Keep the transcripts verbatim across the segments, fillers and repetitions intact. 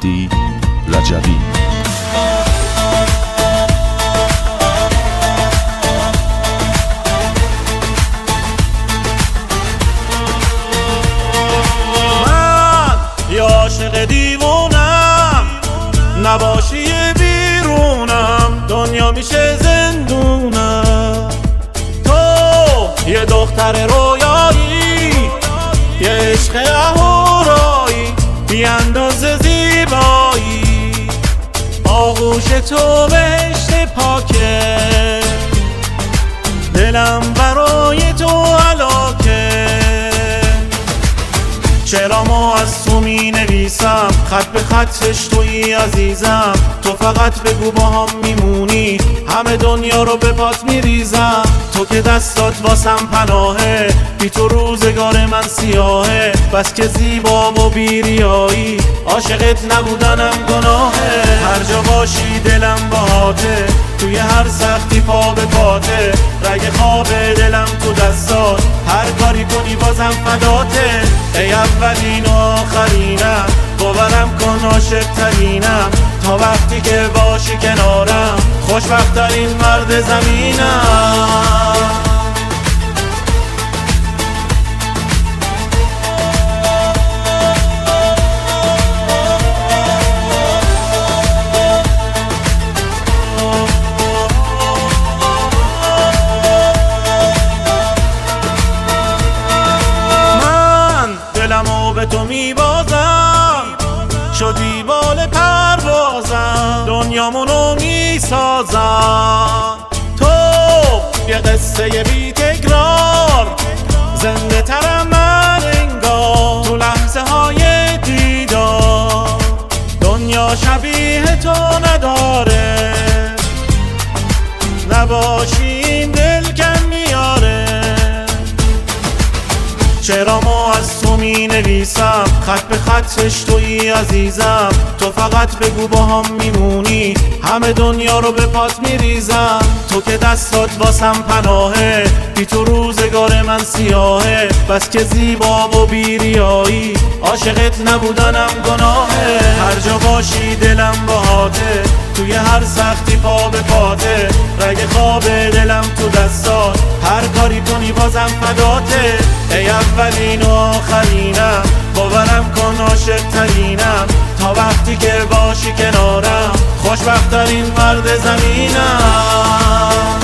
مهدی رجبی. من یا عاشق دیوونم، نباشی بیرونم دنیا میشه زندونم. تو یه دختر رویایی، یه عشق اهورایی، بی اندازه زیبایی، آغوش تو بهشت پاکه، دلم برای تو هلاکه. چرا ما از تو می نویسم، خط به خطش تویی عزیزم. تو فقط بگو با هم میمونی، همه دنیا رو به پات میریزم. تو که دستات واسم پناهه، بی تو روزگار من سیاهه. بس که زیبا و بیریایی، عاشقت نبودنم گناهه. هر جا باشی دلم باهاته، توی هر سختی پا به پاته. رگ خواب دلم تو دستات، هر کاری کنی بازم فداته. ای اولین و آخرینم، باورم کن عاشق ترینم. تا وقتی که باشی کنارم، خوشبخت ترین مرد زمینم. به تو میبازم، شدی بال پروازم، دنیامونو میسازم. تو یه قصه بی تکرار، زنده ترم من انگار. تو لحظه های دیدار، دنیا شبیه تو نداره. نباشین دل کم میاره. چرا ما از تو می نویسم، خط به خطش تویی عزیزم. تو فقط بگو با هم میمونی، همه دنیا رو به پات میریزم. تو که دستات واسم پناهه، بی تو روزگار من سیاهه. بس که زیبا و بیریایی، عاشقت نبودنم گناهه. هر جا باشی دلم باهاته، توی هر سختی پا به پاته. رگ خواب دلم تو دستات، هر کاری کنی بازم فداته. ای اولین و آخرینم، باورم کن عاشق ترینم. تا وقتی که باشی کنارم، خوشبخت ترین مرد زمینم.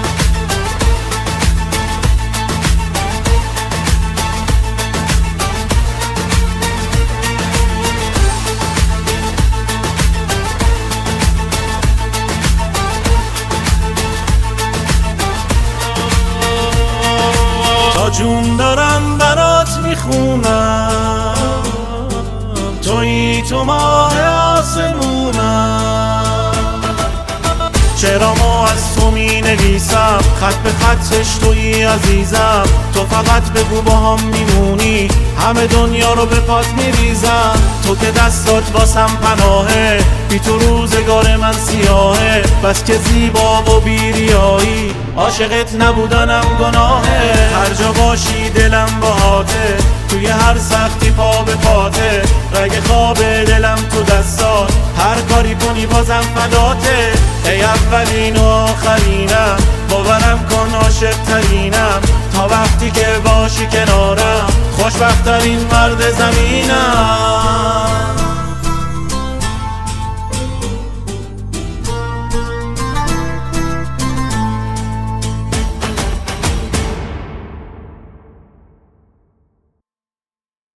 تا جون دارم برات میخونم، تویی تو ماه آسمونم. چرا ما از تو می نویسم، خط به خطش تویی عزیزم. تو فقط بگو با هم میمونی، همه دنیا رو به پات میریزم. تو که دستات واسم پناهه، بی تو روزگار من سیاهه. بس که زیبا و بیریایی، عاشقت نبودنم گناهه. هر جا باشی دلم باهاته، توی هر سختی پا به پاته. رگ خواب دلم تو دستات، هر کاری کنی بازم فداته. ای اولین و آخرینم، باورم کن عاشق ترینم. تا وقتی که باشی کنارم، خوشبخت ترین مرد زمینم.